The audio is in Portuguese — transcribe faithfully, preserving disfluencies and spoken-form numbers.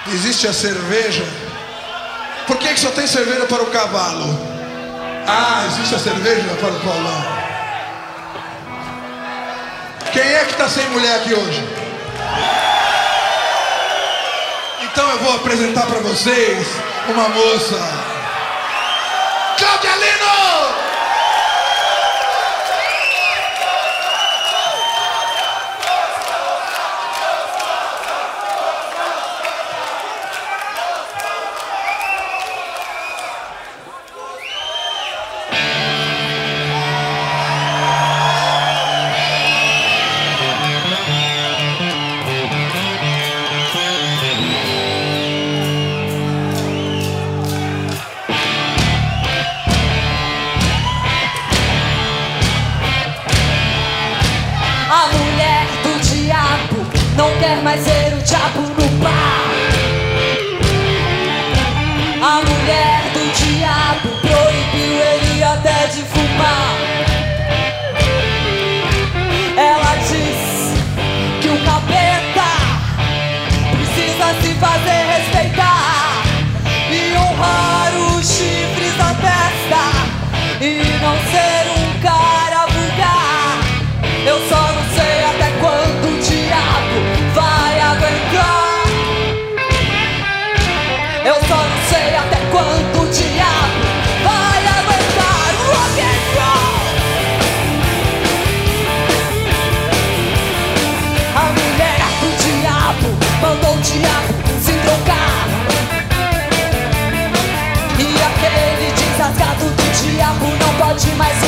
Existe a cerveja. Por que que só tem cerveja para o cavalo? Ah, existe a cerveja para o Paulão. Quem é que está sem mulher aqui hoje? Então eu vou apresentar para vocês uma moça. Cláudia Lino! Não quer mais ser o diabo no bar. A mulher do diabo proibiu ele até de fumar. Ela diz que o capeta precisa se fazer respeitar e honrar os chifres da testa e não ser um cara vulgar. Eu só não sei até quando o diabo vai aguentar. Eu só não sei até quando o diabo vai aguentar. Rock and roll. A mulher do diabo mandou o diabo se trocar. E aquele desasgado do diabo não pode mais